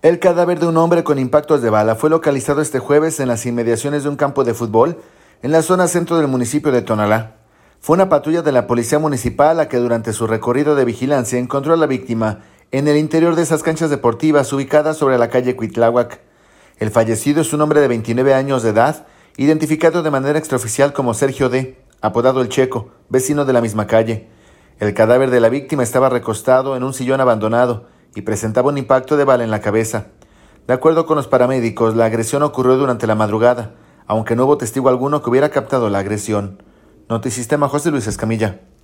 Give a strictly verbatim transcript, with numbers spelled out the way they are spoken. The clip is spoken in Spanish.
El cadáver de un hombre con impactos de bala fue localizado este jueves en las inmediaciones de un campo de fútbol en la zona centro del municipio de Tonalá. Fue una patrulla de la policía municipal la que durante su recorrido de vigilancia encontró a la víctima en el interior de esas canchas deportivas ubicadas sobre la calle Cuitláhuac. El fallecido es un hombre de veintinueve años de edad, identificado de manera extraoficial como Sergio D., apodado El Checo, vecino de la misma calle. El cadáver de la víctima estaba recostado en un sillón abandonado y presentaba un impacto de bala en la cabeza. De acuerdo con los paramédicos, la agresión ocurrió durante la madrugada, aunque no hubo testigo alguno que hubiera captado la agresión. Notisistema, José Luis Escamilla.